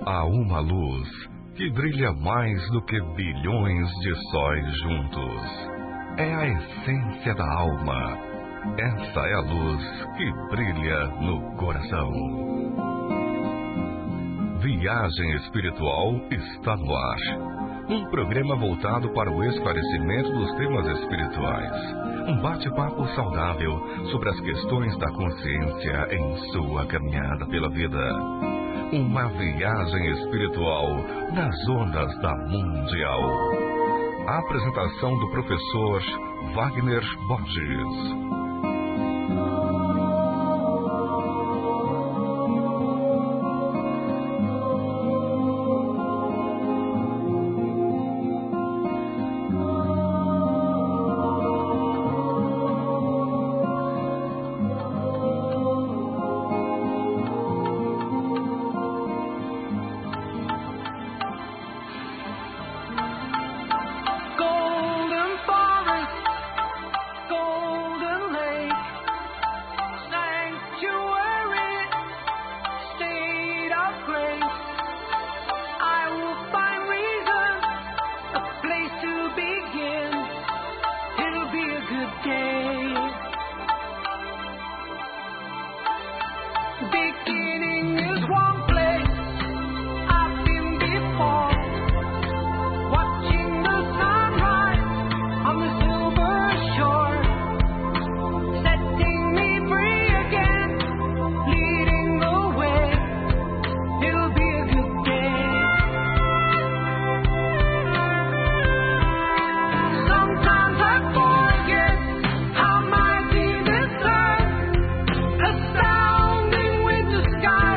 Há uma luz que brilha mais do que bilhões de sóis juntos. É a essência da alma. Esta é a luz que brilha no coração. Viagem Espiritual está no ar. Um programa voltado para o esclarecimento dos temas espirituais. Um bate-papo saudável sobre as questões da consciência em sua caminhada pela vida. Uma viagem espiritual nas ondas da Mundial. A apresentação do professor Wagner Borges. Sky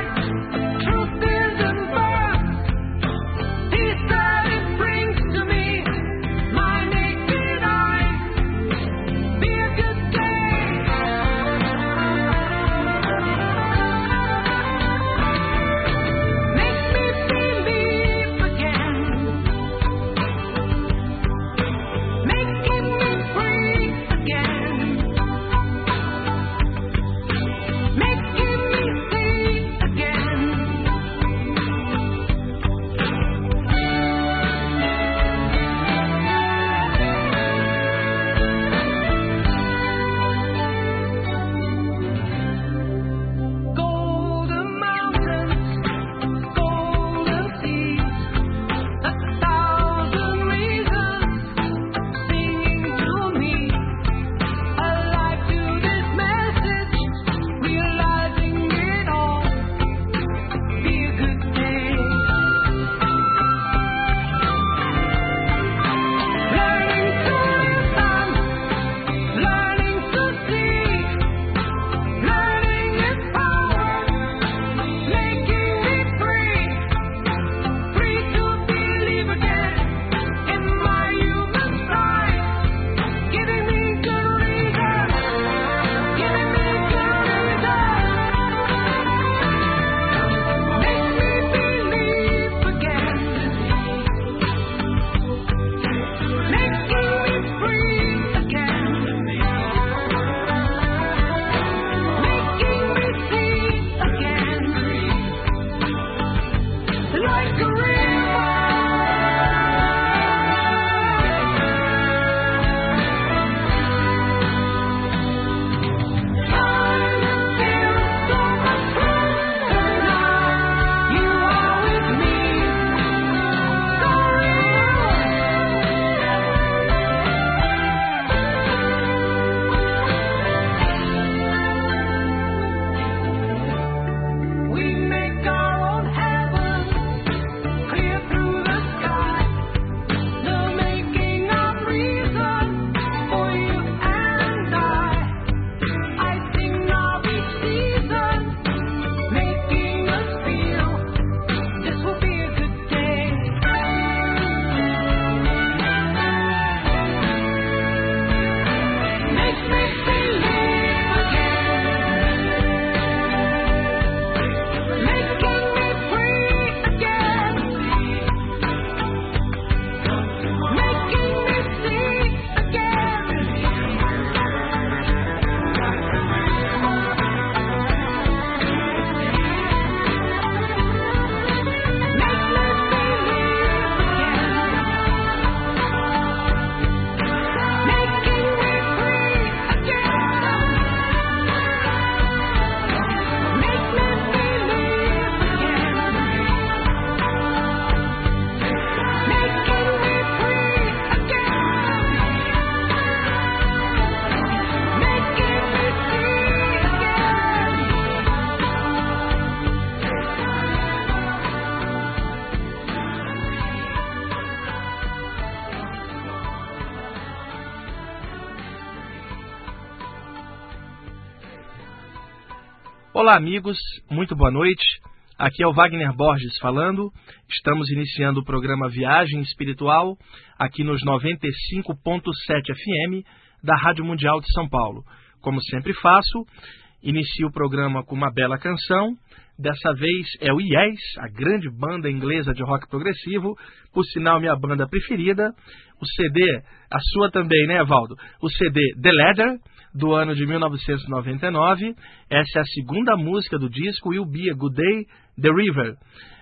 Olá, amigos, muito boa noite. Aqui é o Wagner Borges falando. Estamos iniciando o programa Viagem Espiritual aqui nos 95.7 FM da Rádio Mundial de São Paulo. Como sempre faço, inicio o programa com uma bela canção. Dessa vez é o Yes, a grande banda inglesa de rock progressivo, por sinal minha banda preferida. O CD, a sua também, né, Evaldo? O CD The Ladder, do ano de 1999. Essa é a segunda música do disco, Will Be a Good Day, The River.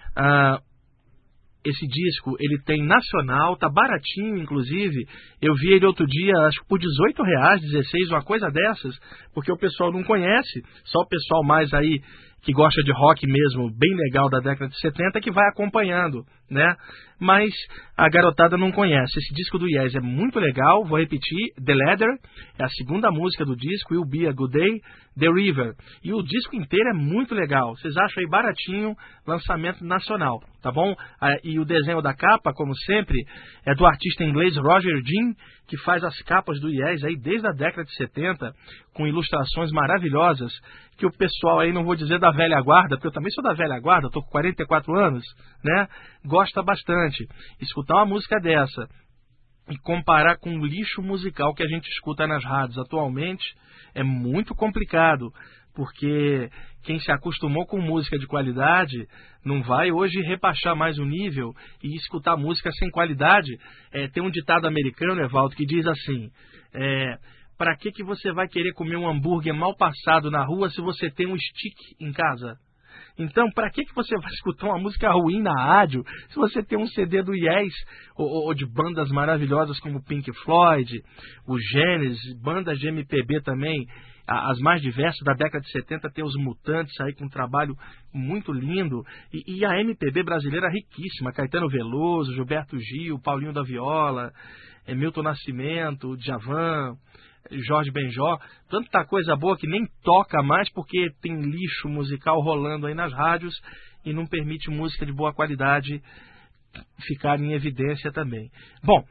Esse disco, ele tem nacional, tá baratinho, inclusive. Eu vi ele outro dia, acho que por R$18, 16, uma coisa dessas, porque o pessoal não conhece, só o pessoal mais aí que gosta de rock mesmo, bem legal da década de 70, que vai acompanhando, né? Mas a garotada não conhece. Esse disco do Yes é muito legal, vou repetir, The Ladder, é a segunda música do disco, Will Be a Good Day, The River. E o disco inteiro é muito legal, vocês acham aí baratinho, lançamento nacional, tá bom? E o desenho da capa, como sempre, é do artista inglês Roger Dean, que faz as capas do Yes aí desde a década de 70, com ilustrações maravilhosas, que o pessoal aí, não vou dizer da velha guarda, porque eu também sou da velha guarda, estou com 44 anos, né? Gosta bastante. Escutar uma música dessa e comparar com o lixo musical que a gente escuta nas rádios atualmente é muito complicado, porque quem se acostumou com música de qualidade não vai hoje rebaixar mais o nível e escutar música sem qualidade. Tem um ditado americano, Evaldo, que diz assim: para que você vai querer comer um hambúrguer mal passado na rua se você tem um stick em casa? Então, para que você vai escutar uma música ruim na rádio se você tem um CD do Yes ou de bandas maravilhosas como Pink Floyd, o Genesis, bandas de MPB também, as mais diversas da década de 70, tem os Mutantes aí com um trabalho muito lindo, e a MPB brasileira riquíssima, Caetano Veloso, Gilberto Gil, Paulinho da Viola, Milton Nascimento, Djavan, Jorge Benjó, tanta coisa boa que nem toca mais porque tem lixo musical rolando aí nas rádios e não permite música de boa qualidade ficar em evidência também. Bom,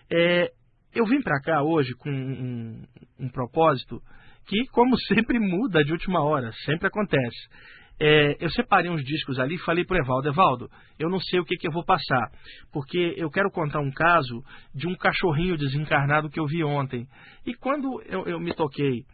eu vim para cá hoje com um propósito que, como sempre, muda de última hora, sempre acontece. Eu separei uns discos ali e falei para o Evaldo, eu não sei o que eu vou passar, porque eu quero contar um caso de um cachorrinho desencarnado que eu vi ontem. E quando eu me toquei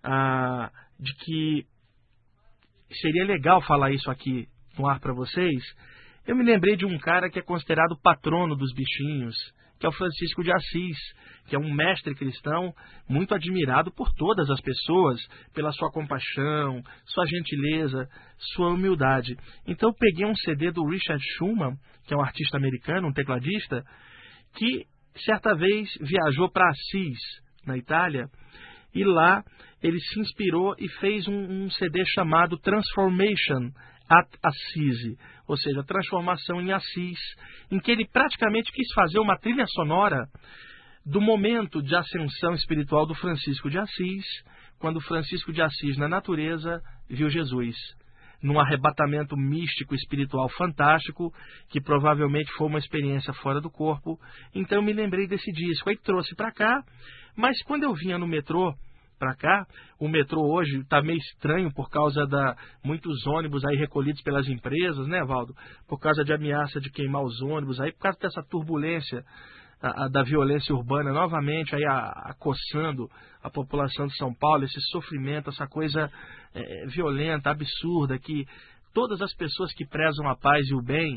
de que seria legal falar isso aqui no ar para vocês, eu me lembrei de um cara que é considerado patrono dos bichinhos, que é o Francisco de Assis, que é um mestre cristão muito admirado por todas as pessoas, pela sua compaixão, sua gentileza, sua humildade. Então eu peguei um CD do Richard Schumann, que é um artista americano, um tecladista, que certa vez viajou para Assis, na Itália, e lá ele se inspirou e fez um CD chamado Transformation at Assisi, ou seja, transformação em Assis, em que ele praticamente quis fazer uma trilha sonora do momento de ascensão espiritual do Francisco de Assis, quando Francisco de Assis, na natureza, viu Jesus, num arrebatamento místico espiritual fantástico, que provavelmente foi uma experiência fora do corpo. Então eu me lembrei desse disco, aí trouxe para cá, mas quando eu vinha no metrô para cá, o metrô hoje está meio estranho por causa muitos ônibus aí recolhidos pelas empresas, né, Valdo? Por causa de ameaça de queimar os ônibus, aí por causa dessa turbulência da violência urbana novamente aí acossando a população de São Paulo, esse sofrimento, essa coisa violenta, absurda, que todas as pessoas que prezam a paz e o bem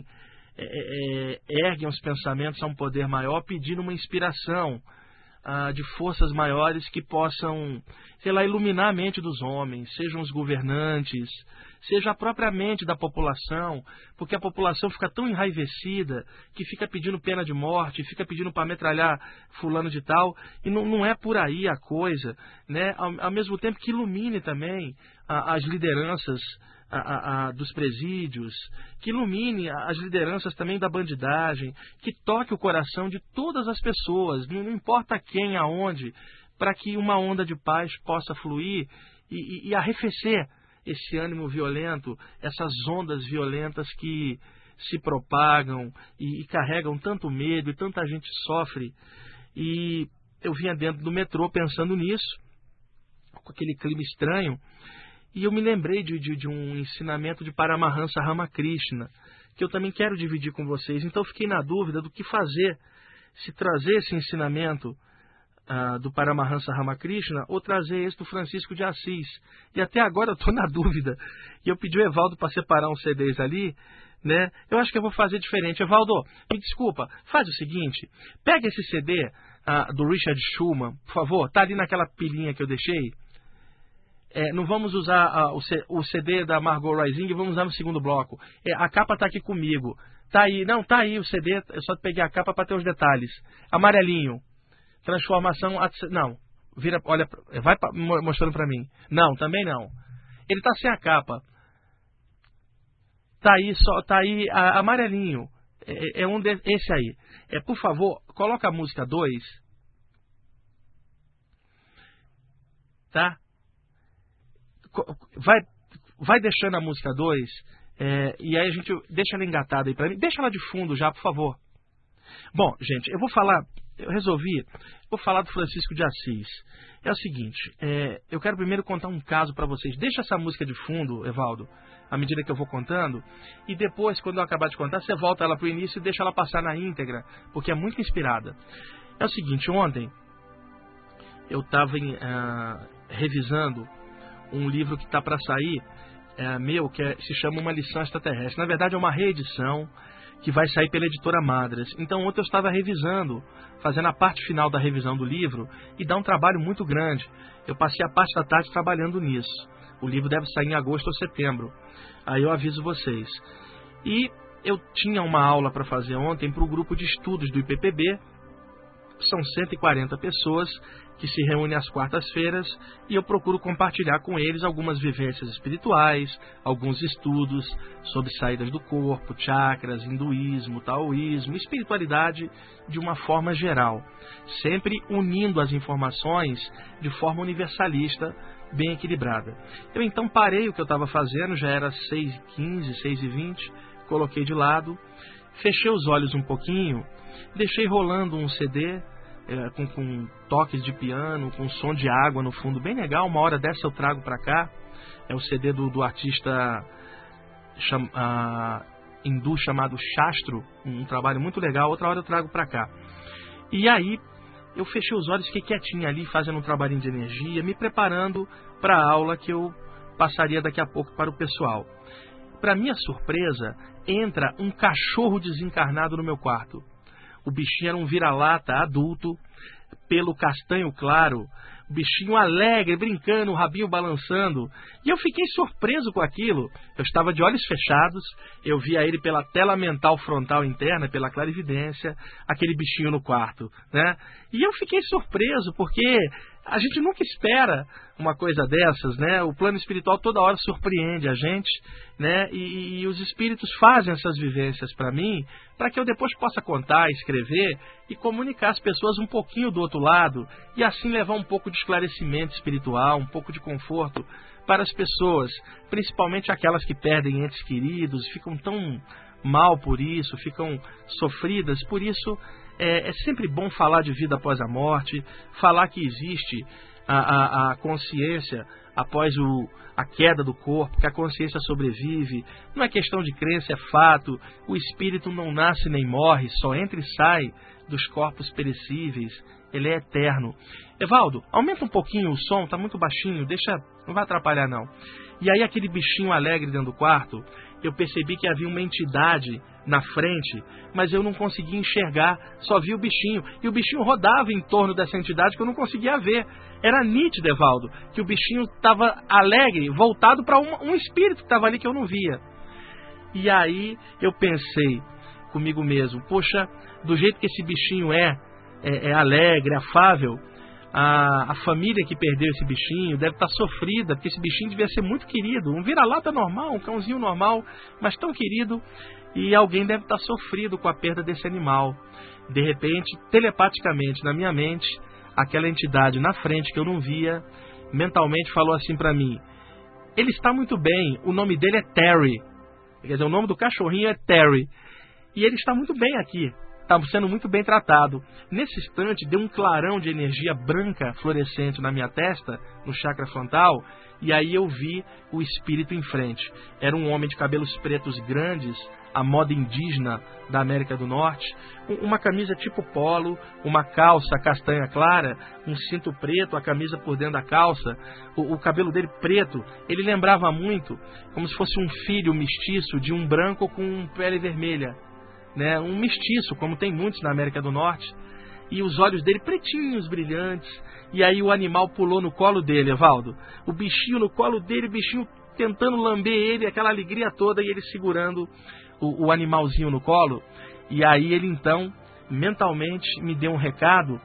erguem os pensamentos a um poder maior, pedindo uma inspiração de forças maiores que possam, sei lá, iluminar a mente dos homens, sejam os governantes, seja a própria mente da população, porque a população fica tão enraivecida que fica pedindo pena de morte, fica pedindo para metralhar fulano de tal, e não é por aí a coisa, né? Ao mesmo tempo que ilumine também as lideranças dos presídios, que ilumine as lideranças também da bandidagem, que toque o coração de todas as pessoas, não importa quem, aonde, para que uma onda de paz possa fluir e arrefecer esse ânimo violento, essas ondas violentas que se propagam e carregam tanto medo e tanta gente sofre. E eu vinha dentro do metrô pensando nisso, com aquele clima estranho, E eu me lembrei de um ensinamento de Paramahansa Ramakrishna, que eu também quero dividir com vocês. Então eu fiquei na dúvida do que fazer, se trazer esse ensinamento do Paramahansa Ramakrishna ou trazer esse do Francisco de Assis. E até agora eu estou na dúvida. E eu pedi o Evaldo para separar uns CDs ali, né? Eu acho que eu vou fazer diferente. Evaldo, me desculpa, faz o seguinte, pega esse CD do Richard Schumann, por favor, tá ali naquela pilhinha que eu deixei. Não vamos usar o CD da Margot Rising, vamos usar no segundo bloco. A capa está aqui comigo. Tá aí o CD, eu só peguei a capa para ter os detalhes. Amarelinho. Transformação... Não. Vira, olha, vai mostrando para mim. Não, também não. Ele está sem a capa. Tá aí amarelinho. Esse aí. Por favor, coloca a música 2. Tá? Vai deixando a música 2 e aí a gente deixa ela engatada aí pra mim. Deixa ela de fundo já, por favor. Bom, gente, eu vou falar do Francisco de Assis. É o seguinte, eu quero primeiro contar um caso para vocês. Deixa essa música de fundo, Evaldo, à medida que eu vou contando, e depois, quando eu acabar de contar, você volta ela pro início e deixa ela passar na íntegra, porque é muito inspirada. É o seguinte, ontem eu estava revisando um livro que está para sair, que se chama Uma Lição Extraterrestre. Na verdade é uma reedição que vai sair pela editora Madras. Então ontem eu estava revisando, fazendo a parte final da revisão do livro, e dá um trabalho muito grande. Eu passei a parte da tarde trabalhando nisso. O livro deve sair em agosto ou setembro. Aí eu aviso vocês. E eu tinha uma aula para fazer ontem para o grupo de estudos do IPPB. São 140 pessoas que se reúnem às quartas-feiras e eu procuro compartilhar com eles algumas vivências espirituais, alguns estudos sobre saídas do corpo, chakras, hinduísmo, taoísmo, espiritualidade de uma forma geral, sempre unindo as informações de forma universalista, bem equilibrada. Eu então parei o que eu estava fazendo, já era 6h15, 6h20, coloquei de lado, fechei os olhos um pouquinho, deixei rolando um CD com toques de piano, com som de água no fundo, bem legal. Uma hora dessa eu trago para cá. É o CD do artista hindu chamado Shastro, um trabalho muito legal. Outra hora eu trago para cá. E aí eu fechei os olhos, fiquei quietinho ali, fazendo um trabalhinho de energia, me preparando para a aula que eu passaria daqui a pouco para o pessoal. Para minha surpresa, entra um cachorro desencarnado no meu quarto. O bichinho era um vira-lata adulto, pelo castanho claro, o bichinho alegre, brincando, o rabinho balançando. E eu fiquei surpreso com aquilo. Eu estava de olhos fechados, eu via ele pela tela mental frontal interna, pela clarividência, aquele bichinho no quarto, né? E eu fiquei surpreso, porque a gente nunca espera uma coisa dessas, né? O plano espiritual toda hora surpreende a gente, né? E os espíritos fazem essas vivências para mim, para que eu depois possa contar, escrever e comunicar às pessoas um pouquinho do outro lado, e assim levar um pouco de esclarecimento espiritual, um pouco de conforto para as pessoas, principalmente aquelas que perdem entes queridos, ficam tão mal por isso, ficam sofridas. Por isso é sempre bom falar de vida após a morte, falar que existe a consciência após a queda do corpo, que a consciência sobrevive. Não é questão de crença, é fato. O espírito não nasce nem morre, só entra e sai dos corpos perecíveis. Ele é eterno. Evaldo, aumenta um pouquinho o som, tá muito baixinho, não vai atrapalhar não. E aí aquele bichinho alegre dentro do quarto, eu percebi que havia uma entidade na frente, mas eu não conseguia enxergar, só vi o bichinho. E o bichinho rodava em torno dessa entidade que eu não conseguia ver. Era nítido, Evaldo, que o bichinho estava alegre, voltado para um espírito que estava ali que eu não via. E aí eu pensei comigo mesmo, poxa, do jeito que esse bichinho é alegre, afável, a família que perdeu esse bichinho deve estar sofrida, porque esse bichinho devia ser muito querido, um vira-lata normal, um cãozinho normal, mas tão querido, e alguém deve estar sofrido com a perda desse animal. De repente, telepaticamente, na minha mente, aquela entidade na frente que eu não via, mentalmente falou assim para mim: ele está muito bem, o nome dele é Terry, quer dizer, o nome do cachorrinho é Terry, e ele está muito bem aqui. está sendo muito bem tratado. Nesse instante, deu um clarão de energia branca fluorescente na minha testa, no chakra frontal, e aí eu vi o espírito em frente. Era um homem de cabelos pretos grandes, a moda indígena da América do Norte, uma camisa tipo polo, uma calça castanha clara, um cinto preto, a camisa por dentro da calça, o cabelo dele preto. Ele lembrava muito como se fosse um filho mestiço de um branco com pele vermelha, né? Um mestiço, como tem muitos na América do Norte. E os olhos dele pretinhos, brilhantes. E aí o animal pulou no colo dele, Evaldo. O bichinho no colo dele, o bichinho tentando lamber ele, aquela alegria toda, e ele segurando o animalzinho no colo. E aí ele então, mentalmente, me deu um recado,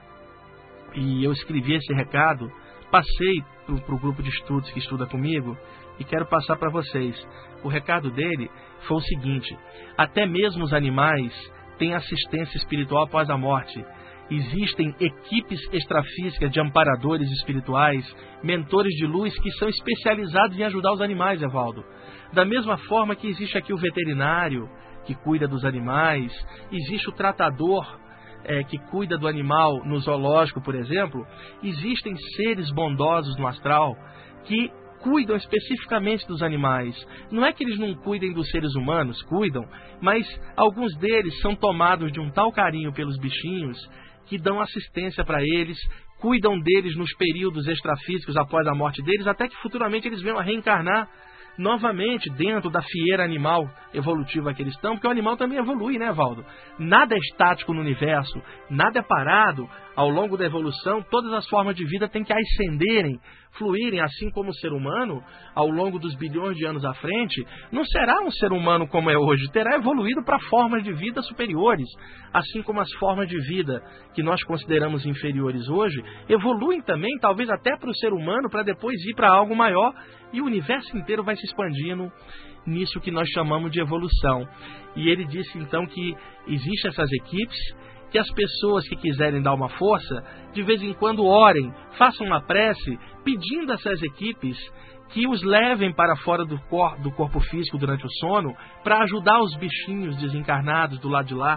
e eu escrevi esse recado, passei para o grupo de estudos que estuda comigo, e quero passar para vocês. O recado dele foi o seguinte: até mesmo os animais têm assistência espiritual após a morte. Existem equipes extrafísicas de amparadores espirituais, mentores de luz, que são especializados em ajudar os animais, Evaldo. Da mesma forma que existe aqui o veterinário, que cuida dos animais, existe o tratador, que cuida do animal no zoológico, por exemplo, existem seres bondosos no astral que cuidam especificamente dos animais. Não é que eles não cuidem dos seres humanos, cuidam, mas alguns deles são tomados de um tal carinho pelos bichinhos que dão assistência para eles, cuidam deles nos períodos extrafísicos após a morte deles, até que futuramente eles venham a reencarnar novamente dentro da fieira animal evolutiva que eles estão, porque o animal também evolui, né, Valdo? Nada é estático no universo, nada é parado. Ao longo da evolução, todas as formas de vida têm que ascenderem, fluírem, assim como o ser humano, ao longo dos bilhões de anos à frente, não será um ser humano como é hoje, terá evoluído para formas de vida superiores, assim como as formas de vida que nós consideramos inferiores hoje, evoluem também, talvez até para o ser humano, para depois ir para algo maior, e o universo inteiro vai se expandindo nisso que nós chamamos de evolução. E ele disse então que existem essas equipes, que as pessoas que quiserem dar uma força, de vez em quando orem, façam uma prece, pedindo a essas equipes que os levem para fora do corpo físico durante o sono, para ajudar os bichinhos desencarnados do lado de lá.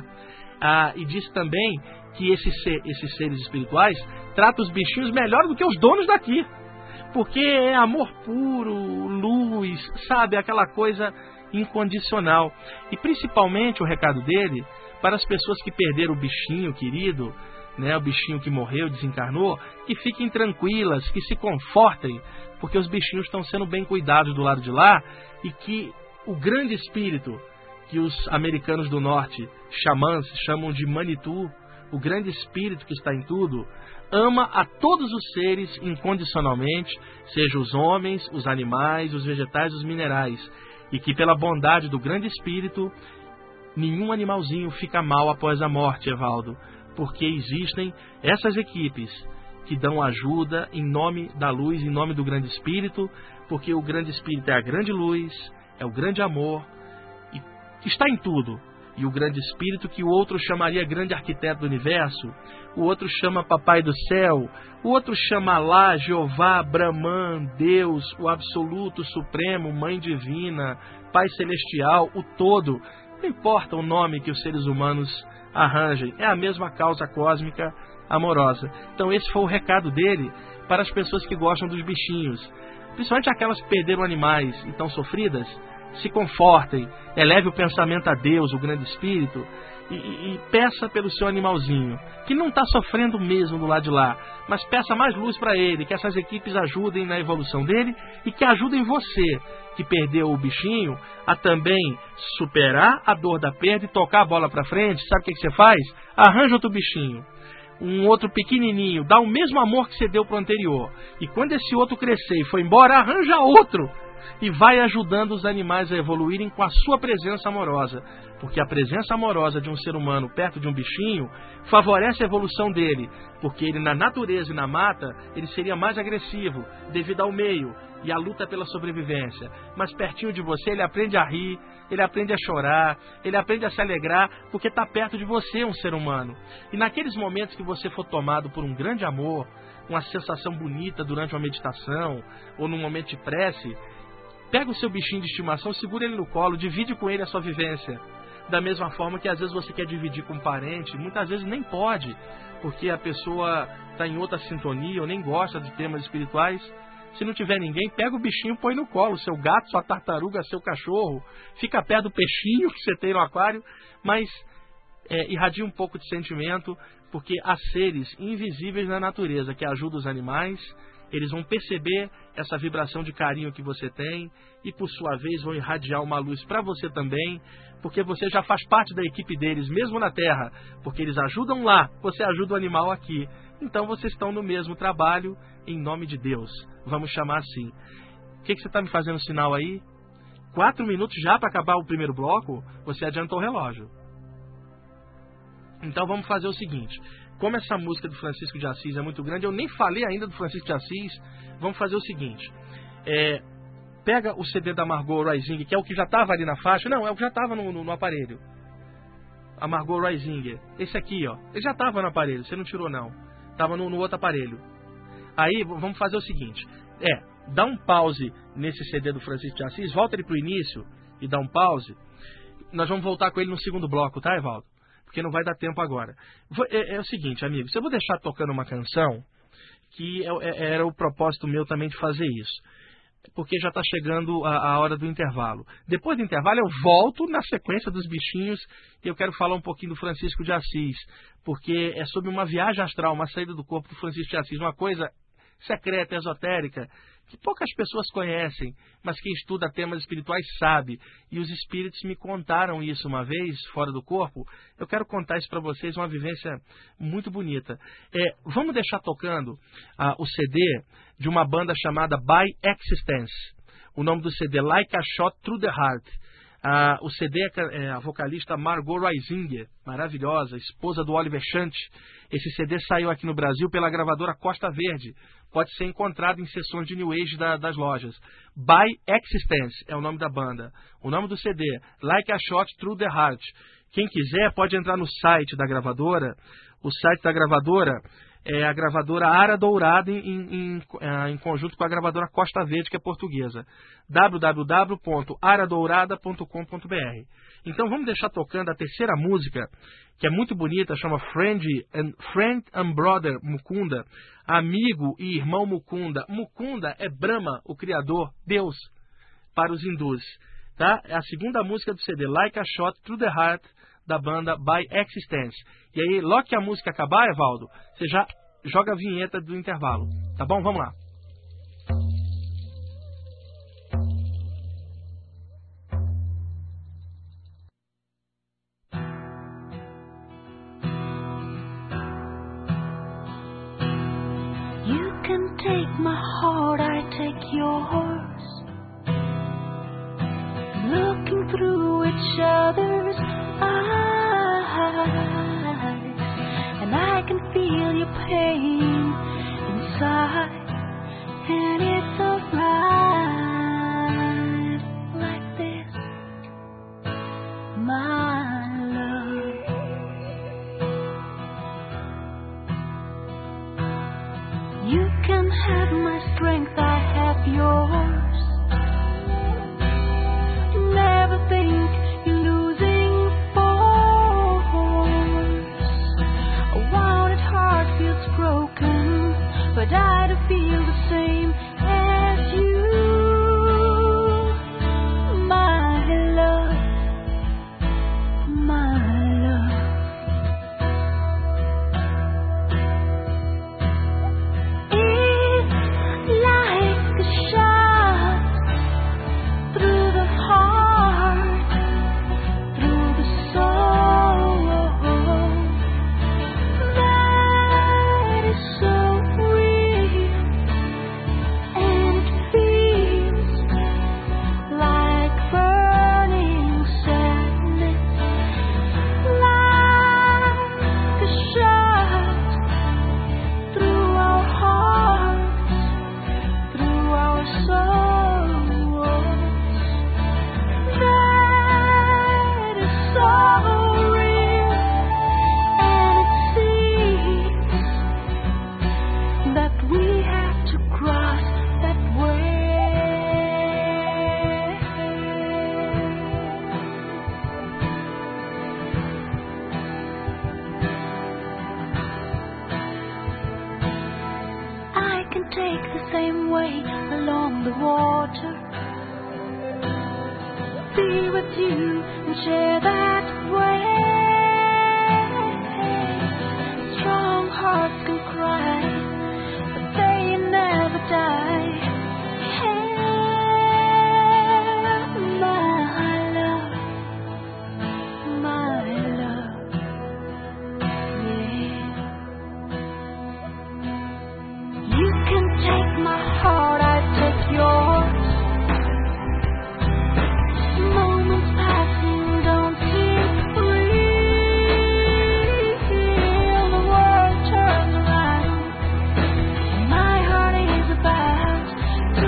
E disse também que esses seres espirituais tratam os bichinhos melhor do que os donos daqui, porque é amor puro, luz, sabe, aquela coisa incondicional. E principalmente o recado dele para as pessoas que perderam o bichinho querido, né, o bichinho que morreu, desencarnou, que fiquem tranquilas, que se confortem, porque os bichinhos estão sendo bem cuidados do lado de lá, e que o grande espírito que os americanos do norte, xamãs, chamam de Manitou, o grande espírito que está em tudo, ama a todos os seres incondicionalmente, seja os homens, os animais, os vegetais, os minerais, e que pela bondade do grande espírito, nenhum animalzinho fica mal após a morte, Evaldo, porque existem essas equipes que dão ajuda em nome da luz, em nome do grande espírito, porque o grande espírito é a grande luz, é o grande amor, e está em tudo. E o grande espírito, que o outro chamaria grande arquiteto do universo, o outro chama papai do céu, o outro chama Alá, Jeová, Brahman, Deus, o absoluto, supremo, mãe divina, pai celestial, o todo. Não importa o nome que os seres humanos arranjem, é a mesma causa cósmica amorosa. Então esse foi o recado dele para as pessoas que gostam dos bichinhos, principalmente aquelas que perderam animais e estão sofridas. Se confortem, eleve o pensamento a Deus, o grande espírito, e peça pelo seu animalzinho, que não está sofrendo mesmo do lado de lá, mas peça mais luz para ele, que essas equipes ajudem na evolução dele e que ajudem você, que perdeu o bichinho, a também superar a dor da perda e tocar a bola para frente. Sabe o que você faz? Arranja outro bichinho, um outro pequenininho, dá o mesmo amor que você deu para o anterior, e quando esse outro crescer e for embora, arranja outro, e vai ajudando os animais a evoluírem com a sua presença amorosa, porque a presença amorosa de um ser humano perto de um bichinho favorece a evolução dele, porque ele na natureza e na mata ele seria mais agressivo devido ao meio e à luta pela sobrevivência, mas pertinho de você ele aprende a rir, ele aprende a chorar, ele aprende a se alegrar, porque está perto de você um ser humano. E naqueles momentos que você for tomado por um grande amor, uma sensação bonita durante uma meditação ou num momento de prece, Pega o seu bichinho de estimação, segura ele no colo, divide com ele a sua vivência. Da mesma forma que às vezes você quer dividir com um parente, muitas vezes nem pode, porque a pessoa está em outra sintonia ou nem gosta de temas espirituais. Se não tiver ninguém, pega o bichinho e põe no colo, seu gato, sua tartaruga, seu cachorro, fica perto do peixinho que você tem no aquário, mas irradia um pouco de sentimento, porque há seres invisíveis na natureza que ajudam os animais. Eles vão perceber essa vibração de carinho que você tem e, por sua vez, vão irradiar uma luz para você também, porque você já faz parte da equipe deles, mesmo na Terra, porque eles ajudam lá, você ajuda o animal aqui. Então, vocês estão no mesmo trabalho, em nome de Deus. Vamos chamar assim. O que você está me fazendo sinal aí? 4 minutos já para acabar o primeiro bloco? Você adiantou o relógio. Então, vamos fazer o seguinte. Como essa música do Francisco de Assis é muito grande, eu nem falei ainda do Francisco de Assis, vamos fazer o seguinte. Pega o CD da Margot Reisinger, que é o que já estava ali na faixa. Não, é o que já estava no aparelho. A Margot Reisinger. Esse aqui, ó. Ele já estava no aparelho, você não tirou não. Estava no outro aparelho. Aí, vamos fazer o seguinte. Dá um pause nesse CD do Francisco de Assis, volta ele pro início e dá um pause. Nós vamos voltar com ele no segundo bloco, tá, Evaldo? Porque não vai dar tempo agora. É o seguinte, amigos, eu vou deixar tocando uma canção que era o propósito meu também de fazer isso, porque já está chegando a hora do intervalo. Depois do intervalo eu volto na sequência dos bichinhos e eu quero falar um pouquinho do Francisco de Assis, porque é sobre uma viagem astral, uma saída do corpo do Francisco de Assis, uma coisa secreta, esotérica, que poucas pessoas conhecem, mas quem estuda temas espirituais sabe. E os espíritos me contaram isso uma vez, fora do corpo. Eu quero contar isso para vocês, uma vivência muito bonita. Vamos deixar tocando o CD de uma banda chamada By Existence. O nome do CD, Like a Shot Through the Heart. O CD é a vocalista Margot Reisinger, maravilhosa, esposa do Oliver Chant. Esse CD saiu aqui no Brasil pela gravadora Costa Verde. Pode ser encontrado em sessões de New Age das lojas. By Existence é o nome da banda. O nome do CD, Like a Shot Through the Heart. Quem quiser pode entrar no site da gravadora. O site da gravadora é a gravadora Ara Dourada em conjunto com a gravadora Costa Verde, que é portuguesa. www.aradourada.com.br. Então vamos deixar tocando a terceira música, que é muito bonita, chama Friend and Brother Mukunda, amigo e irmão Mukunda. Mukunda é Brahma, o Criador, Deus, para os hindus. Tá? É a segunda música do CD, Like a Shot Through the Heart, da banda By Existence. E aí, logo que a música acabar, Evaldo, você já joga a vinheta do intervalo. Tá bom? Vamos lá. You can take my heart, I take yours. Looking through each other's eyes, and I can feel your pain inside, and it's alright like this, my love. You can have my strength, I have yours. Never think you're losing force. A wounded heart feels broken, but I do feel the same water. Be with you and share that way. Strong hearts can cry, but they never die. Hey, my love, yeah. You can take my heart, I take yours. Moments passing don't seem real. The world turns around, and my heart is about to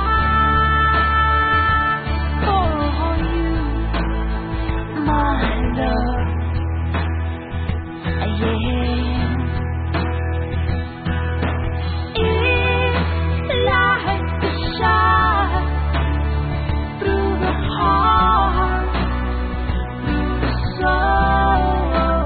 cry for you, my love. Yeah. It's like the shot through the heart, through the soul.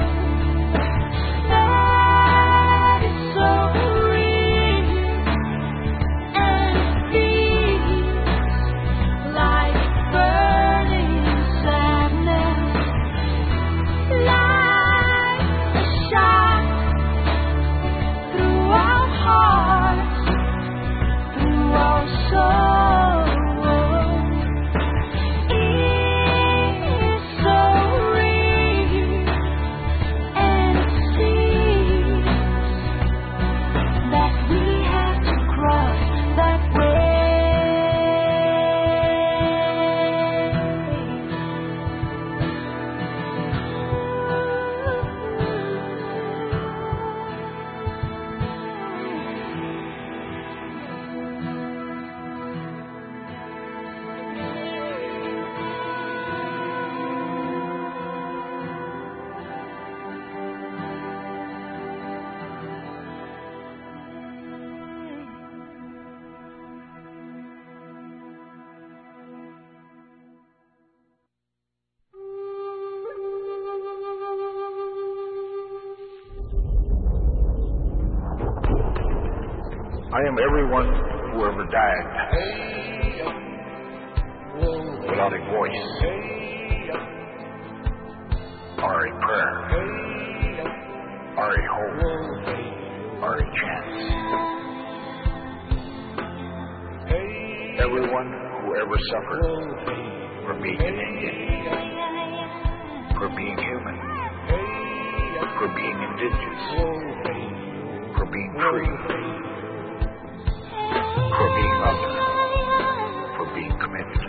That is so real and feels like burning sadness, like a shot through our hearts, through our soul. It's so real and it seems that we have to cross that I am everyone who ever died without a voice or a prayer or a hope or a chance. Everyone who ever suffered for being an Indian, for being human, for being indigenous, for being free, for being other, for being committed.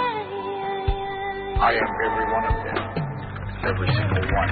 I am every one of them, every single one.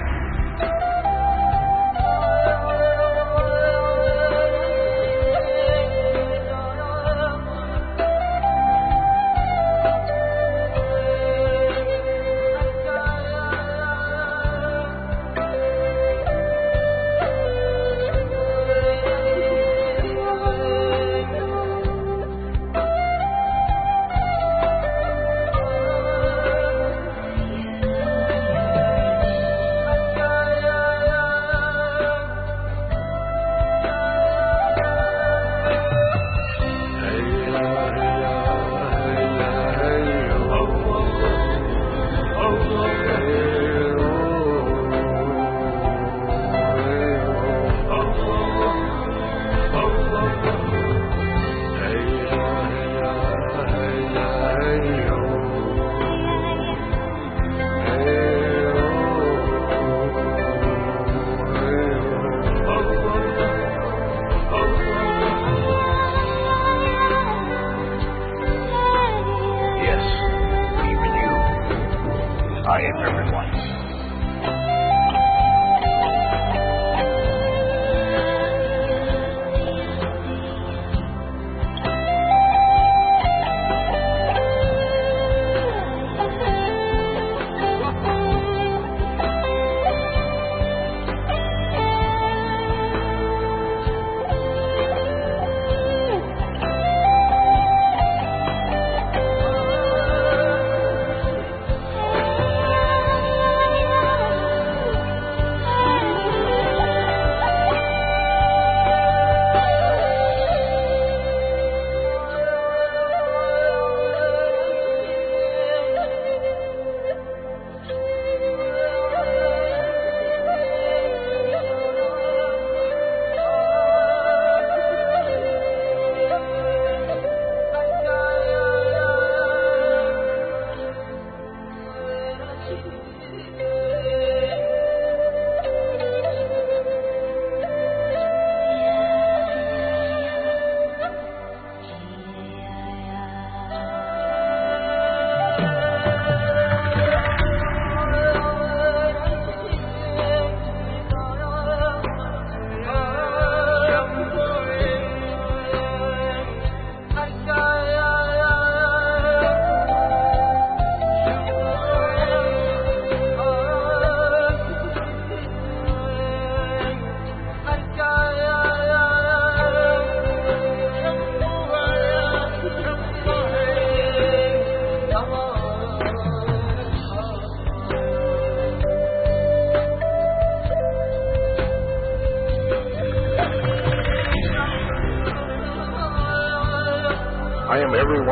I am everyone.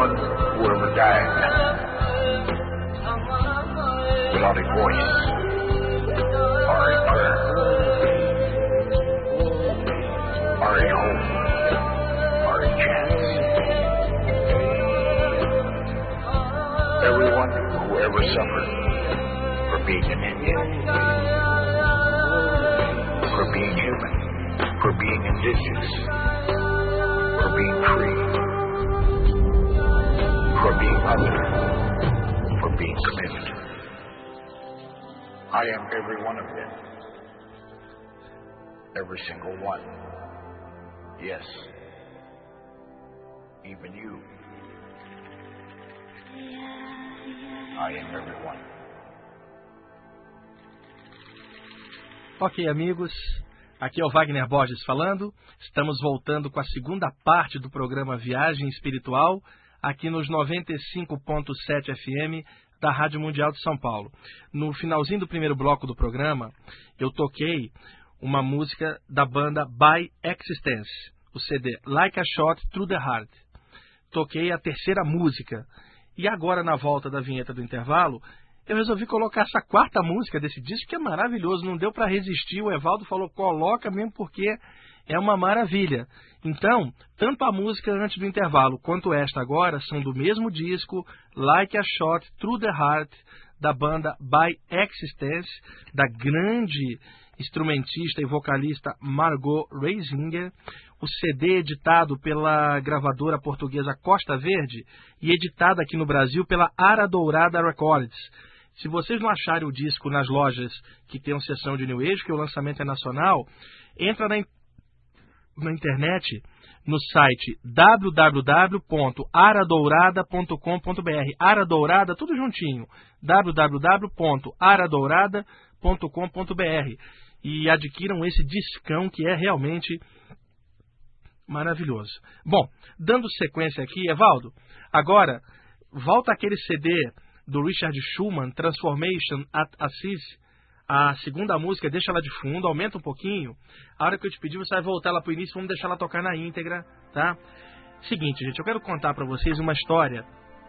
everyone who ever died without a voice or a prayer or a home or a chance. Everyone who ever suffered for being an Indian, for being human, for being indigenous, for being free, for being other, for being committed. I am every one of them. Every single one. Yes. Even you. I am every one. Ok, amigos. Aqui é o Wagner Borges falando. Estamos voltando com a segunda parte do programa Viagem Espiritual, aqui nos 95.7 FM da Rádio Mundial de São Paulo. No finalzinho do primeiro bloco do programa, eu toquei uma música da banda By Existence, o CD Like a Shot Through the Heart. Toquei a terceira música. E agora, na volta da vinheta do intervalo, eu resolvi colocar essa quarta música desse disco, que é maravilhoso. Não deu para resistir. O Evaldo falou, coloca mesmo, porque é uma maravilha. Então, tanto a música antes do intervalo quanto esta agora são do mesmo disco, Like a Shot Through the Heart, da banda By Existence, da grande instrumentista e vocalista Margot Reisinger. O CD editado pela gravadora portuguesa Costa Verde e editado aqui no Brasil pela Ara Dourada Records. Se vocês não acharem o disco nas lojas que tem uma seção de New Age, que o lançamento é nacional, entra na internet, no site www.aradourada.com.br. Ara Dourada, tudo juntinho. www.aradourada.com.br. E adquiram esse discão que é realmente maravilhoso. Bom, dando sequência aqui, Evaldo, agora volta aquele CD do Richard Schumann, Transformation at Assisi, a segunda música, deixa ela de fundo, aumenta um pouquinho. A hora que eu te pedir, você vai voltar lá pro início, vamos deixar ela tocar na íntegra, tá? Seguinte, gente, eu quero contar para vocês uma história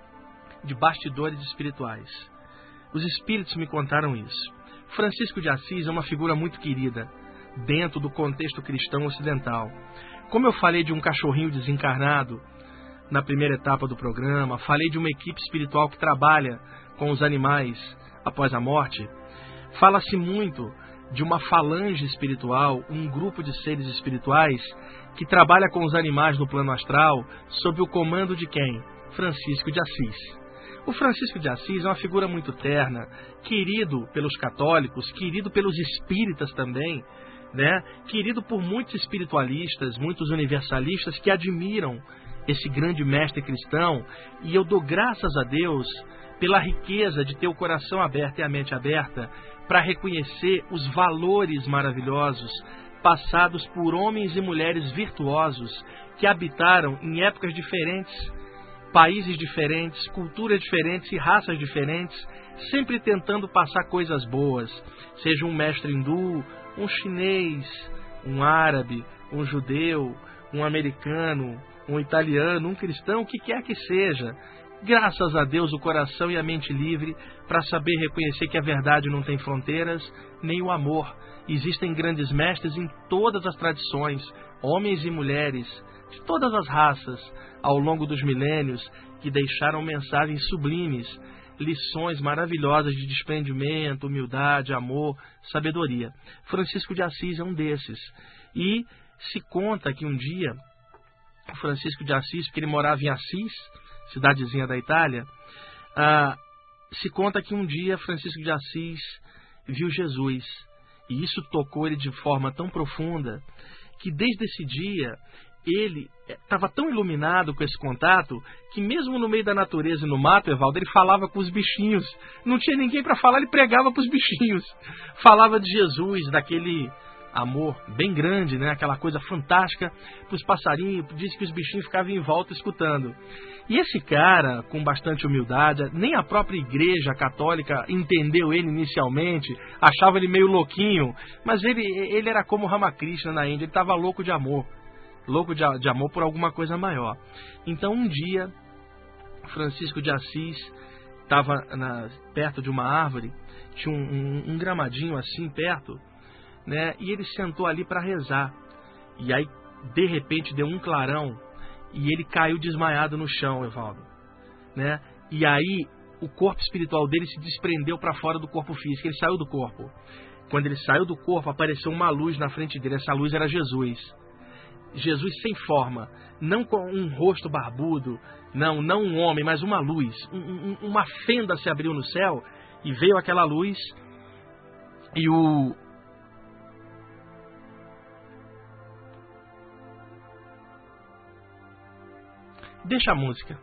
de bastidores espirituais. Os espíritos me contaram isso. Francisco de Assis é uma figura muito querida dentro do contexto cristão ocidental. Como eu falei de um cachorrinho desencarnado na primeira etapa do programa, falei de uma equipe espiritual que trabalha com os animais após a morte, fala-se muito de uma falange espiritual, um grupo de seres espirituais que trabalha com os animais no plano astral sob o comando de quem? Francisco de Assis. O Francisco de Assis é uma figura muito terna, querido pelos católicos, querido pelos espíritas também, né? Querido por muitos espiritualistas, muitos universalistas que admiram esse grande mestre cristão, e eu dou graças a Deus pela riqueza de ter o coração aberto e a mente aberta para reconhecer os valores maravilhosos passados por homens e mulheres virtuosos que habitaram em épocas diferentes, países diferentes, culturas diferentes e raças diferentes, sempre tentando passar coisas boas, seja um mestre hindu, um chinês, um árabe, um judeu, um americano, um italiano, um cristão, o que quer que seja. Graças a Deus, o coração e a mente livre para saber reconhecer que a verdade não tem fronteiras, nem o amor. Existem grandes mestres em todas as tradições, homens e mulheres, de todas as raças, ao longo dos milênios, que deixaram mensagens sublimes, lições maravilhosas de desprendimento, humildade, amor, sabedoria. Francisco de Assis é um desses. E se conta que um dia, o Francisco de Assis, porque ele morava em Assis, cidadezinha da Itália, se conta que um dia Francisco de Assis viu Jesus. E isso tocou ele de forma tão profunda que desde esse dia ele estava tão iluminado com esse contato que mesmo no meio da natureza e no mato, Evaldo, ele falava com os bichinhos. Não tinha ninguém para falar, ele pregava para os bichinhos. Falava de Jesus, daquele amor bem grande, né? Aquela coisa fantástica para os passarinhos. Disse que os bichinhos ficavam em volta escutando. E esse cara, com bastante humildade, nem a própria igreja católica entendeu ele inicialmente, achava ele meio louquinho, mas ele era como Ramakrishna na Índia, ele estava louco de amor. Louco de amor por alguma coisa maior. Então um dia Francisco de Assis estava perto de uma árvore, tinha um gramadinho assim perto, né? E ele sentou ali para rezar. E aí, de repente, deu um clarão e ele caiu desmaiado no chão, Evaldo, né? E aí o corpo espiritual dele se desprendeu para fora do corpo físico, ele saiu do corpo. Quando ele saiu do corpo, apareceu uma luz na frente dele. Essa luz era Jesus. Jesus sem forma, não com um rosto barbudo, não um homem, mas uma luz. Uma fenda se abriu no céu e veio aquela luz e Deixa a música.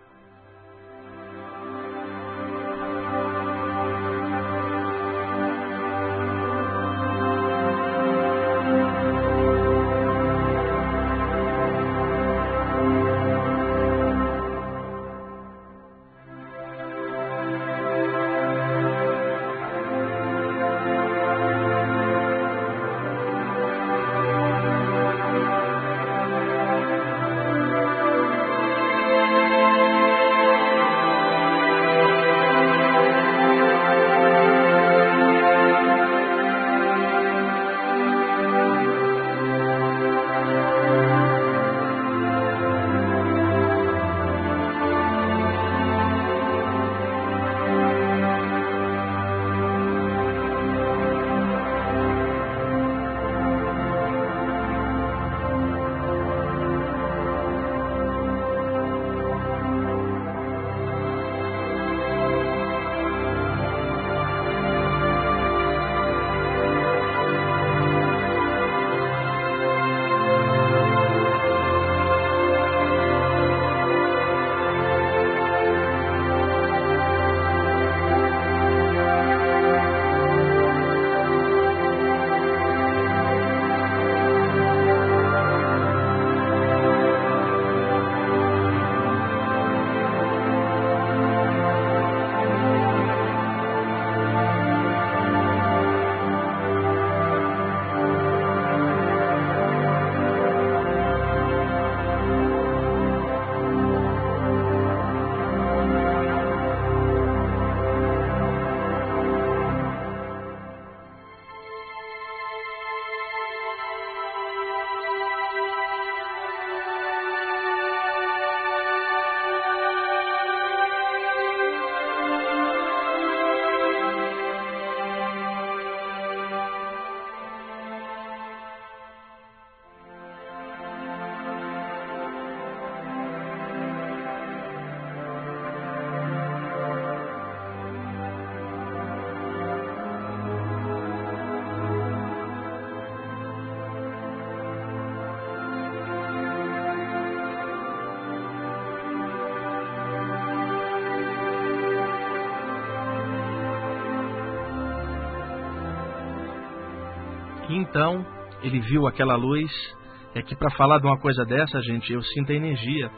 Então, ele viu aquela luz. É que para falar de uma coisa dessa, gente, eu sinto a energia,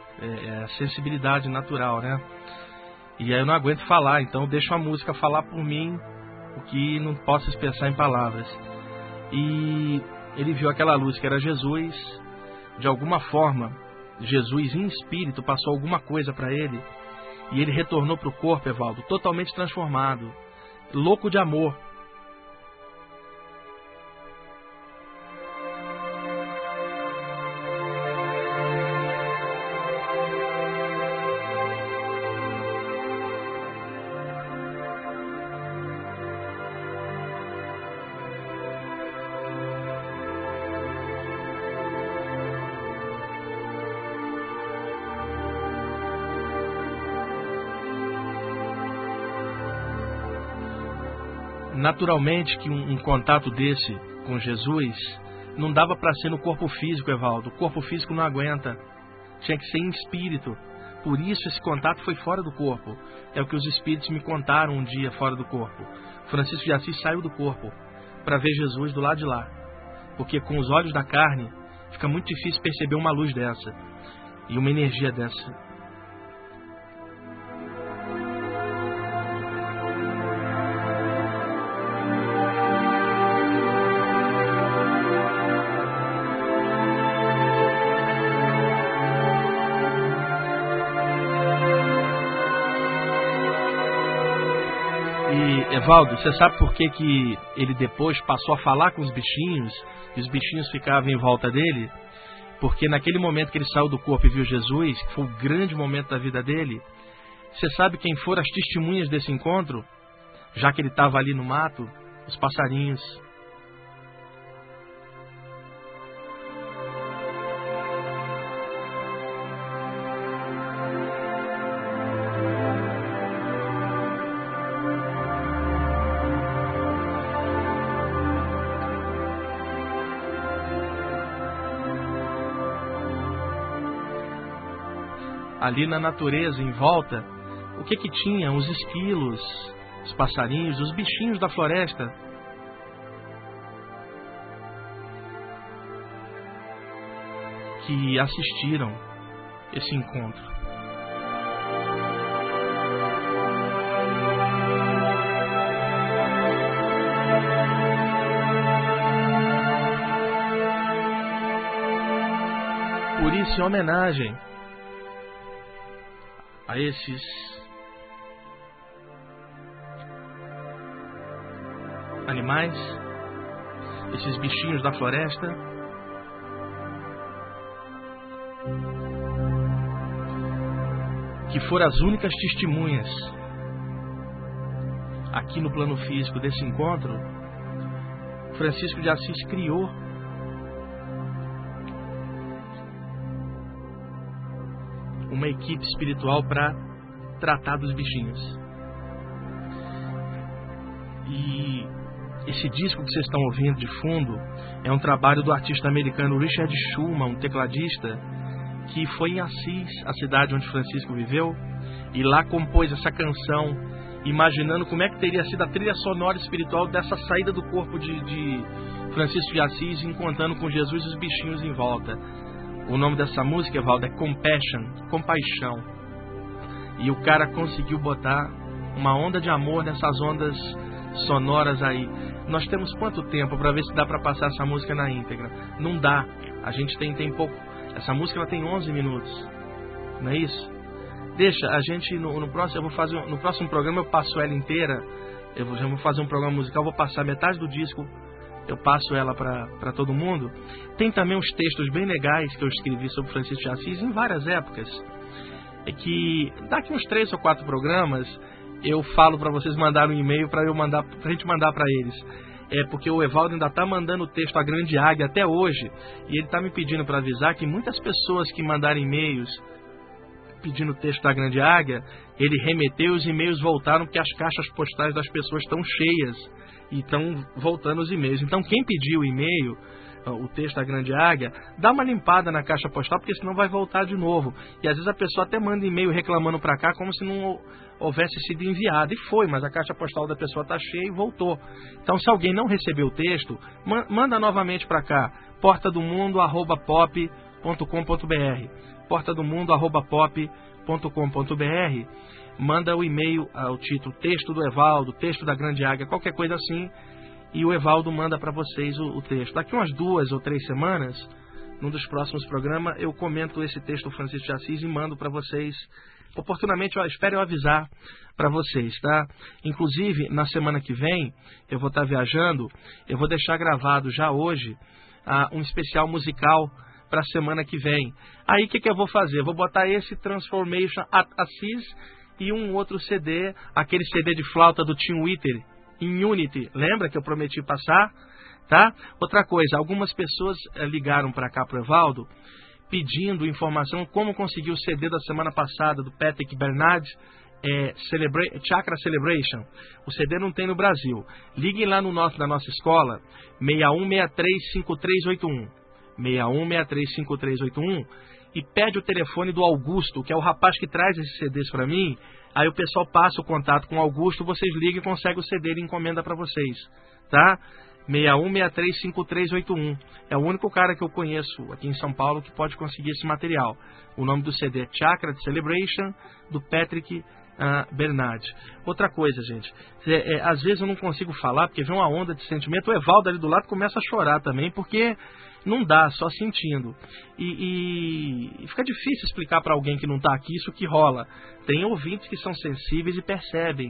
a sensibilidade natural, né? E aí eu não aguento falar, então deixo a música falar por mim o que não posso expressar em palavras. E ele viu aquela luz que era Jesus. De alguma forma, Jesus em espírito passou alguma coisa para ele e ele retornou para o corpo, Evaldo, totalmente transformado, louco de amor. Naturalmente que um contato desse com Jesus não dava para ser no corpo físico, Evaldo. O corpo físico não aguenta. Tinha que ser em espírito. Por isso esse contato foi fora do corpo. É o que os espíritos me contaram um dia fora do corpo. Francisco de Assis saiu do corpo para ver Jesus do lado de lá. Porque com os olhos da carne fica muito difícil perceber uma luz dessa e uma energia dessa. E, Evaldo, você sabe por que ele depois passou a falar com os bichinhos e os bichinhos ficavam em volta dele? Porque naquele momento que ele saiu do corpo e viu Jesus, que foi o grande momento da vida dele, você sabe quem foram as testemunhas desse encontro? Já que ele estava ali no mato, os passarinhos. Ali na natureza, em volta, o que tinha? Os esquilos, os passarinhos, os bichinhos da floresta. Que assistiram esse encontro. Por isso, em homenagem a esses animais, esses bichinhos da floresta, que foram as únicas testemunhas aqui no plano físico desse encontro, Francisco de Assis criou uma equipe espiritual para tratar dos bichinhos. E esse disco que vocês estão ouvindo de fundo é um trabalho do artista americano Richard Schumann, um tecladista, que foi em Assis, a cidade onde Francisco viveu, e lá compôs essa canção, imaginando como é que teria sido a trilha sonora espiritual dessa saída do corpo de Francisco de Assis, encontrando com Jesus e os bichinhos em volta. O nome dessa música, Evaldo, é Compassion, compaixão. E o cara conseguiu botar uma onda de amor nessas ondas sonoras aí. Nós temos quanto tempo para ver se dá para passar essa música na íntegra? Não dá. A gente tem pouco. Essa música ela tem 11 minutos. Não é isso? Deixa, a gente no próximo, no próximo programa eu passo ela inteira. Eu vou fazer um programa musical, vou passar metade do disco. Eu passo ela para todo mundo. Tem também uns textos bem legais que eu escrevi sobre Francisco de Assis em várias épocas. É que daqui uns 3 ou 4 programas eu falo para vocês mandarem um e-mail para a gente mandar para eles. É porque o Evaldo ainda está mandando o texto A Grande Águia até hoje. E ele está me pedindo para avisar que muitas pessoas que mandaram e-mails pedindo o texto da Grande Águia, ele remeteu, os e-mails voltaram porque as caixas postais das pessoas estão cheias. E estão voltando os e-mails. Então quem pediu o e-mail, o texto da Grande Águia, dá uma limpada na caixa postal, porque senão vai voltar de novo. E às vezes a pessoa até manda e-mail reclamando para cá como se não houvesse sido enviado. E foi, mas a caixa postal da pessoa está cheia e voltou. Então se alguém não recebeu o texto, manda novamente para cá, portadomundo@pop.com.br, portadomundo@pop.com.br. Manda o e-mail ao título Texto do Evaldo, Texto da Grande Águia, qualquer coisa assim, e o Evaldo manda para vocês o texto. Daqui umas 2 ou 3 semanas, num dos próximos programas, eu comento esse texto do Francisco de Assis e mando para vocês. Oportunamente, espero eu avisar para vocês, tá? Inclusive, na semana que vem, eu vou estar viajando, eu vou deixar gravado já hoje um especial musical para a semana que vem. Aí o que eu vou fazer? Eu vou botar esse Transformation Assis e um outro CD, aquele CD de flauta do Tim Witter, em Unity. Lembra que eu prometi passar? Tá? Outra coisa, algumas pessoas ligaram para cá pro Evaldo pedindo informação como conseguir o CD da semana passada do Patrick Bernard, Chakra Celebration. O CD não tem no Brasil. Liguem lá na nossa escola, 61635381. 61635381 e pede o telefone do Augusto, que é o rapaz que traz esses CDs para mim. Aí o pessoal passa o contato com o Augusto, vocês ligam e conseguem o CD, ele encomenda para vocês, tá? 61635381. É o único cara que eu conheço aqui em São Paulo que pode conseguir esse material. O nome do CD é Chakra Celebration, do Patrick Bernard. Outra coisa, gente, às vezes eu não consigo falar porque vem uma onda de sentimento. O Evaldo ali do lado começa a chorar também, porque não dá, só sentindo. E fica difícil explicar para alguém que não está aqui isso que rola. Tem ouvintes que são sensíveis e percebem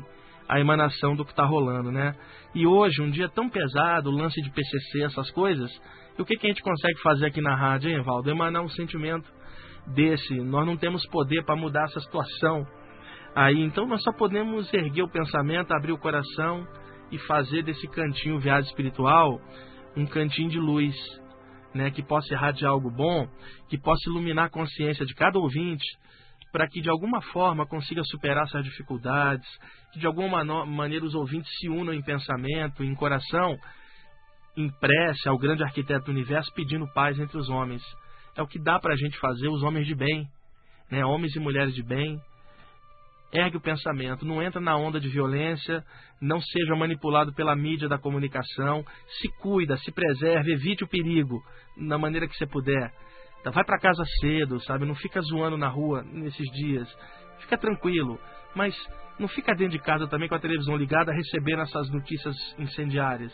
a emanação do que está rolando, né? E hoje, um dia tão pesado, o lance de PCC, essas coisas, e o que a gente consegue fazer aqui na rádio, hein, Evaldo? Emanar um sentimento desse. Nós não temos poder para mudar essa situação aí, então nós só podemos erguer o pensamento, abrir o coração e fazer desse cantinho Viagem Espiritual um cantinho de luz, né, que possa irradiar algo bom, que possa iluminar a consciência de cada ouvinte, para que de alguma forma consiga superar essas dificuldades, que de alguma maneira os ouvintes se unam em pensamento, em coração, em prece ao grande arquiteto do universo, pedindo paz entre os homens. É o que dá para a gente fazer, os homens de bem, né, homens e mulheres de bem. Ergue o pensamento, não entra na onda de violência, não seja manipulado pela mídia da comunicação, se cuida, se preserve, evite o perigo da maneira que você puder. Vai para casa cedo, sabe? Não fica zoando na rua nesses dias. Fica tranquilo, mas não fica dentro de casa também com a televisão ligada recebendo essas notícias incendiárias.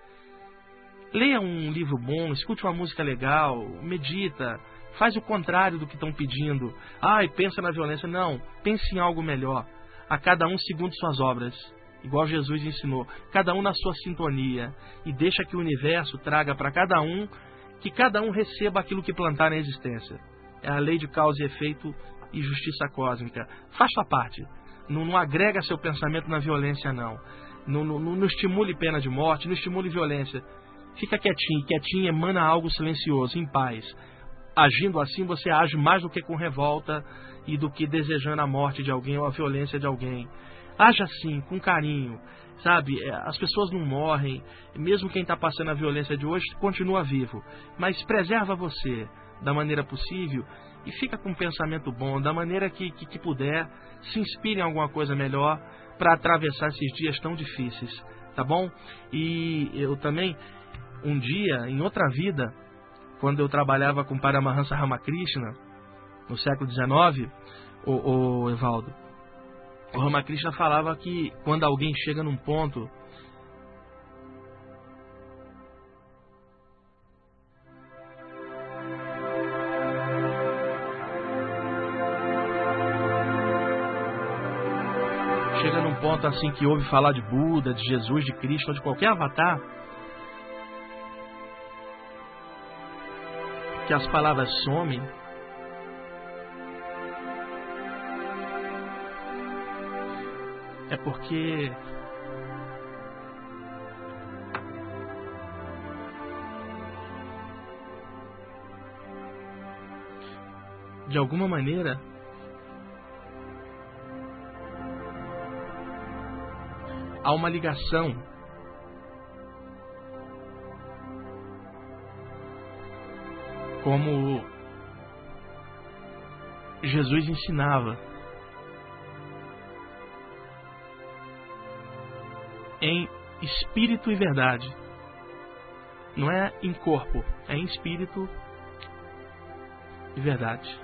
Leia um livro bom, escute uma música legal, medita. Faz o contrário do que estão pedindo. Ai, pensa na violência. Não, pense em algo melhor. A cada um segundo suas obras. Igual Jesus ensinou. Cada um na sua sintonia. E deixa que o universo traga para cada um, que cada um receba aquilo que plantar na existência. É a lei de causa e efeito e justiça cósmica. Faz sua parte. Não agrega seu pensamento na violência, não. Não estimule pena de morte, não estimule violência. Fica quietinho. Quietinho emana algo silencioso, em paz. Agindo assim, você age mais do que com revolta e do que desejando a morte de alguém ou a violência de alguém. Age assim, com carinho, sabe? As pessoas não morrem, mesmo quem está passando a violência de hoje continua vivo. Mas preserva você da maneira possível e fica com um pensamento bom, da maneira que puder, se inspire em alguma coisa melhor para atravessar esses dias tão difíceis, tá bom? E eu também, um dia, em outra vida, quando eu trabalhava com Paramahansa Ramakrishna, no século XIX, o Evaldo, o Ramakrishna falava que quando alguém chega num ponto assim que ouve falar de Buda, de Jesus, de Cristo, ou de qualquer avatar, que as palavras somem, é porque de alguma maneira há uma ligação como Jesus ensinava em espírito e verdade. Não é em corpo, é em espírito e verdade.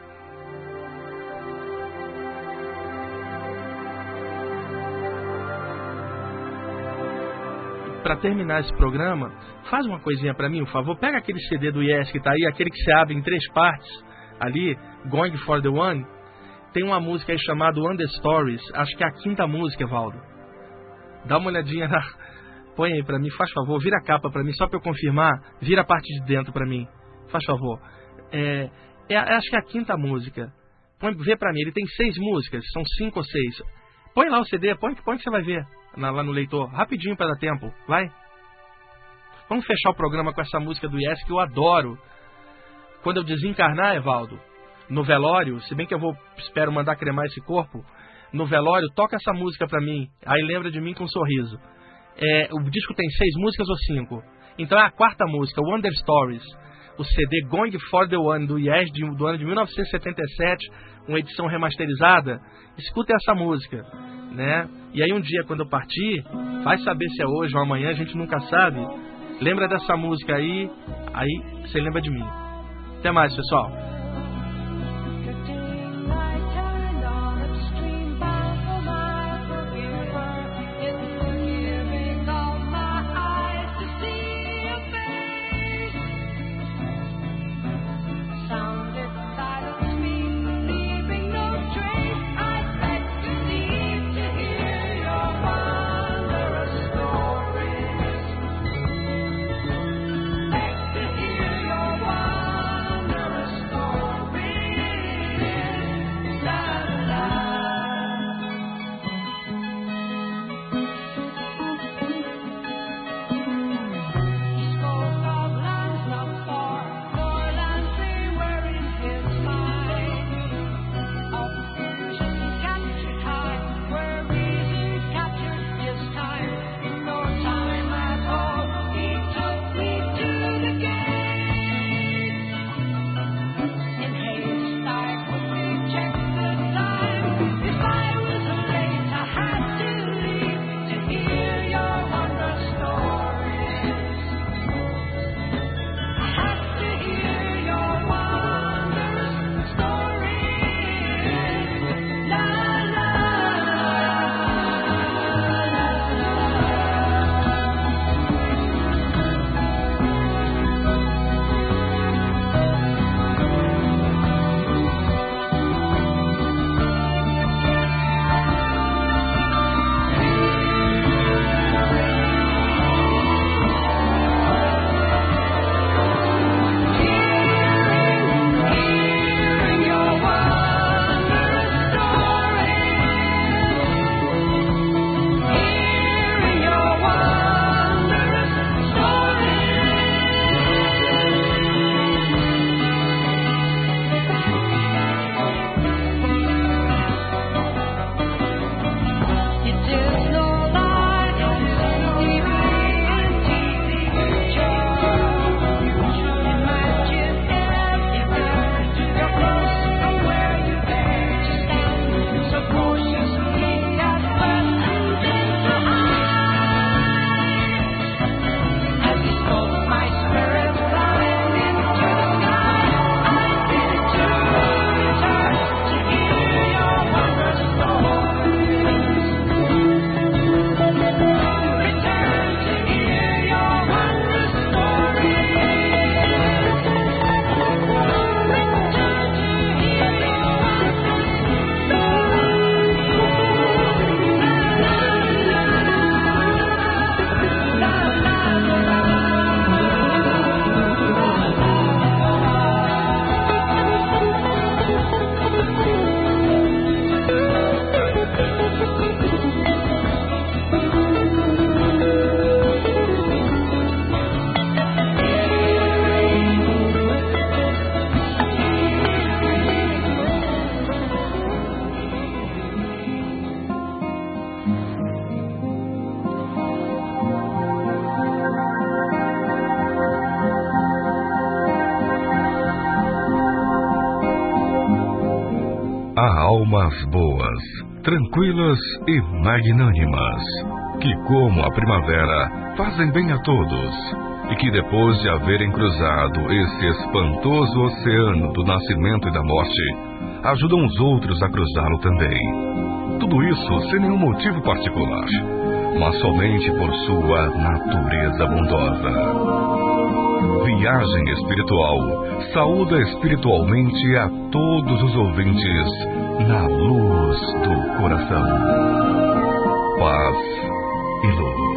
Para terminar esse programa, faz uma coisinha para mim, por favor. Pega aquele CD do Yes que tá aí, aquele que se abre em 3 partes, ali, Going for the One. Tem uma música aí chamada One the Stories, acho que é a 5ª música, Valdo. Dá uma olhadinha lá. Põe aí para mim, faz favor. Vira a capa para mim, só para eu confirmar. Vira a parte de dentro para mim, faz favor. Acho que é a 5ª música. Vê para mim, ele tem 6 músicas, são 5 ou 6. Põe lá o CD, põe que você vai ver lá no leitor, rapidinho para dar tempo, vai. Vamos fechar o programa com essa música do Yes que eu adoro. Quando eu desencarnar, Evaldo, no velório, se bem que espero mandar cremar esse corpo, no velório, toca essa música para mim, aí lembra de mim com um sorriso. O disco tem 6 músicas ou 5? Então é a 4ª música, Wonder Stories, o CD Going for the One do Yes do ano de 1977, uma edição remasterizada. Escuta essa música, né? E aí um dia quando eu partir, vai saber se é hoje ou amanhã, a gente nunca sabe. Lembra dessa música aí você lembra de mim. Até mais, pessoal. Your almas boas, tranquilas e magnânimas, que como a primavera fazem bem a todos, e que depois de haverem cruzado esse espantoso oceano do nascimento e da morte, ajudam os outros a cruzá-lo também. Tudo isso sem nenhum motivo particular, mas somente por sua natureza bondosa. Viagem Espiritual saúda espiritualmente a todos os ouvintes na luz do coração. Paz e luz.